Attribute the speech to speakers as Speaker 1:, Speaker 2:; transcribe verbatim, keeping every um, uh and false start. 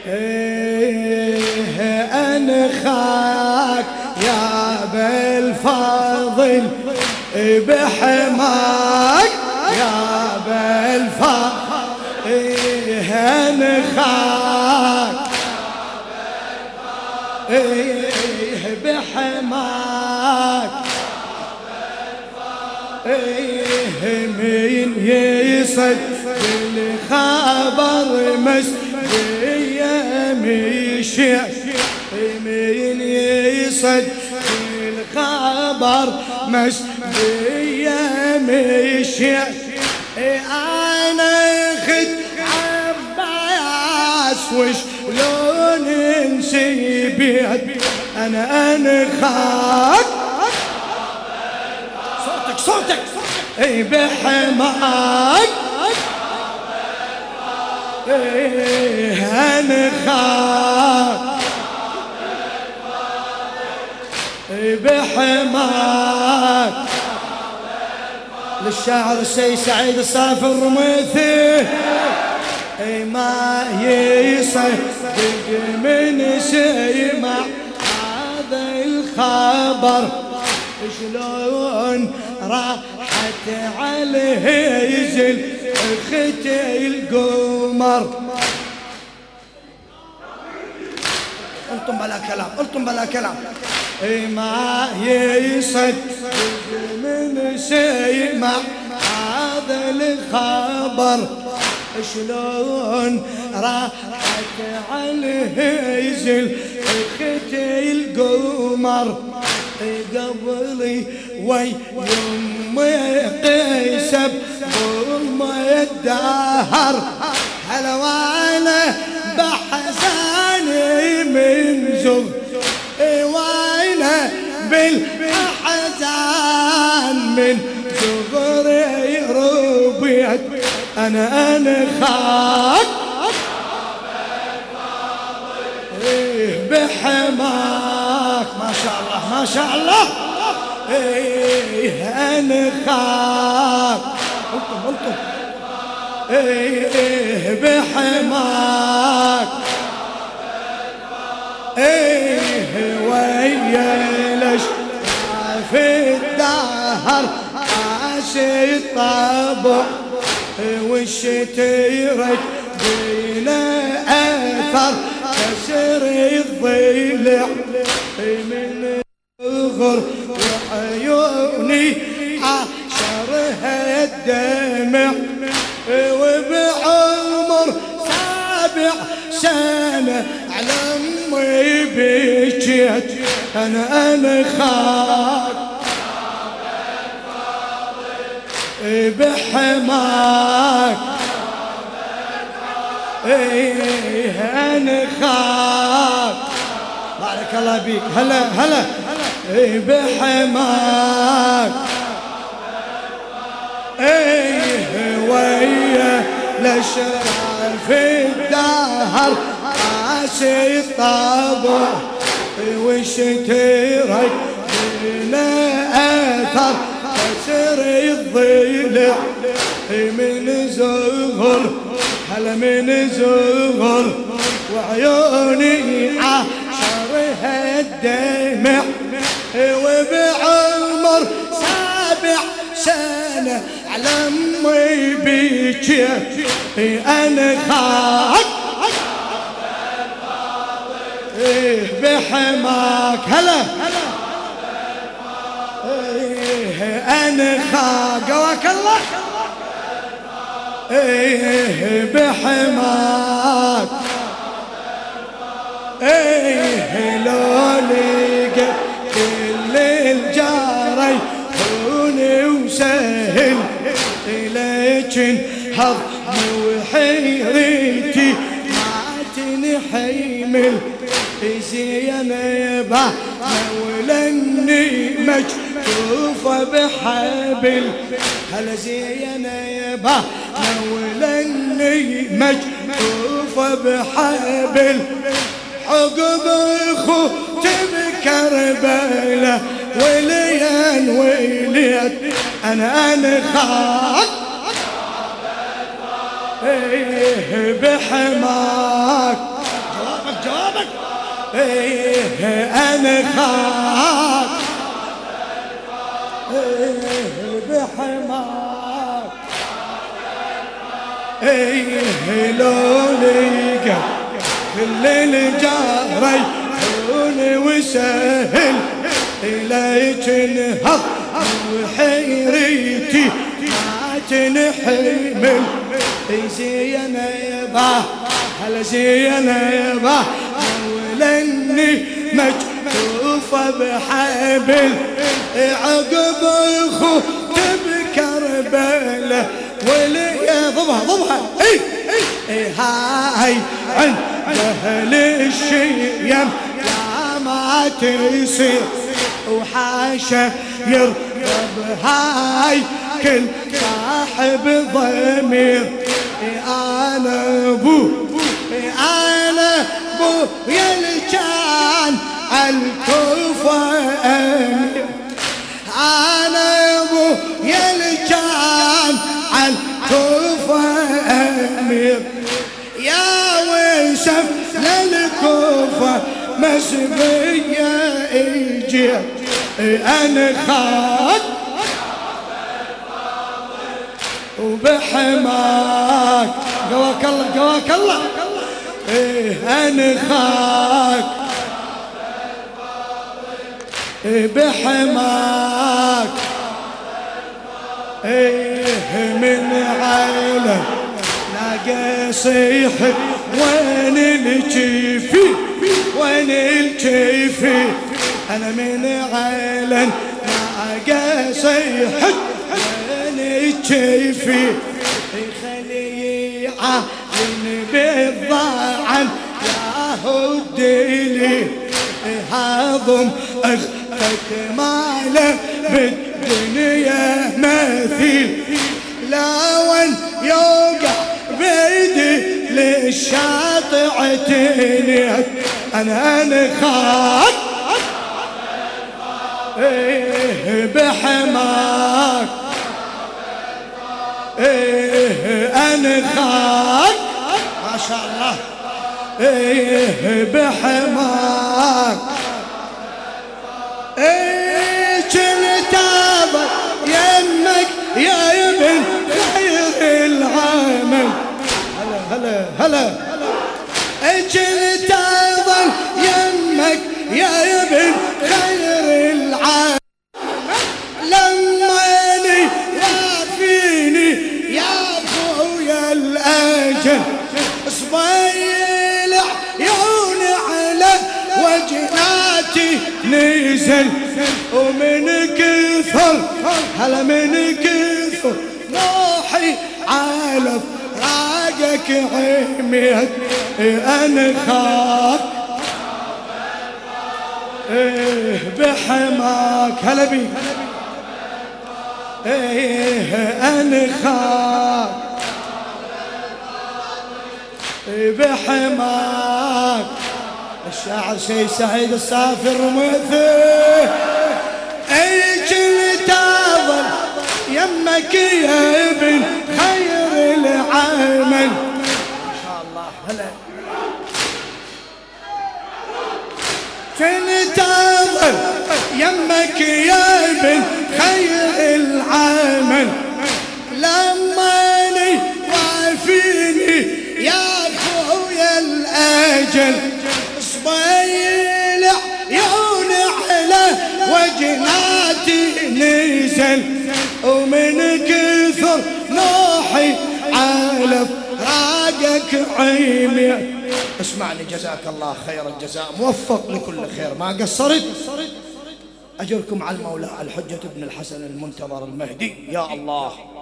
Speaker 1: ايه انخاك يا بالفاضل بحماك يا بالفاضل ايه انخاك ايه بحماك ايه مين يصدق الخبر مش مشي مين يصدق الخبر مش مشي انا خد عباس وش لون نسيبيت انا انخاك صوتك صوتك اي بحماك ايه انخاك اي بحماك. للشاعر السيد سعيد الصافي الرميثي اي ما يصدق من سمع هذا الخبر شلون راحت عليه يزل اختي القمر. انتم بلا كلام انتم بلا كلام اي ما يصدق من سمع هذا الخبر شلون راحت عليه يزل اختي القمر. قبلي وي يمي قيسب ظلمي الدهر هلا وانا بحزاني من زغ وانا بالحزان من صغري ربيت انا انخاك بحماك. ما شاء الله ما شاء الله ايه انخاك قلتم قلتم ايه بحماك ايه ويا ليش في الدهر عاشي الطبع وش تيرك بلا اثر كسر الضلع من الغر وعيوني عشرها الدمع وبعمر سابع سنة على امي بكيت انا انخاك بحماك ايه انخاك. بارك الله بيك هلا هلا ايه بحماك ايه ويا لشرف الدهر عاشي الطبع وش ترك بلا اثر كسر الضلع من زغر هلا من زغر وعيوني عشرها الدمع وبعمر سابع سنة على امي بكيت انخاك ايه بحماك هلا ايه انخاك قواك الله ايه بحماك ايه لوليك كل الجاري خوني وسهل لكن هضمي وحيرتي ما تنحمل زينبه مولني مجفوفه بحبل هلا زينبه مولني مجفوفه بحبل عقب اخوتي بكربله وليان وليت انا انخاك ايه بحماك ايه انا خاف ايه بحماك ايه لو لقى كل الجاري حوني وسهل إليك انهض وحيريتي ما تنحمل زينة يبا هلا زينة يبا ولني مكتوفة بحبل عقب اخو بكربلة ولي ضبها ضبها اي اي هاي عند اهل الشيم لا ما تصير وحاشا يرغب هاي كل صاحب ضمير انا ابو انا ابو يلي كان عالكوفة امير انا ابو يلي كان عالكوفة امير يا وسف للكوفة مسبية ايجي انا خاك وبحماك قواك الله قواك الله ايه انا خاك ايه بحماك ايه من عيلة لاقى صيح وين الجيفي وين الجيفي انا من عيلة لاقى صيح وين الجيفي خلي عالم بالضاعن يا هديلي هاضم اختك ماله بالدنيا مثيل لا وين يوقع بيدي للشاطئ عتنيت انا انا خاك ايه بحماك ايه انا خاك ما شاء الله ايه بحماك ايه كنت اضل يمك يا ابن خير العمل هلا هلا هلا كنت اضل يمك يا ابن خير العمل لماني وافيني يا خويا الاجل صبيلع عيوني على وجناتي نزل ومن كثر هلا من كثر نوحي على فراقك عميت انا خاف ايه بحماك هلا بيك ايه انا خاف ايه بحماك الشاعر سيد سعيد الصافي رمثه اي كنت اظل يمك يا ابن خير العمل ما شاء الله هلا كنت اظل يمك يا ابن خير العمل لماني وافيني يا خويا الاجل صبيلع عيوني على وجناتي نزل ومن كثر نوحي على فراقك عيمي اسمعني جزاك الله خير الجزاء موفق لكل خير ما قصرت أجركم على المولى الحجة ابن الحسن المنتظر المهدي يا الله.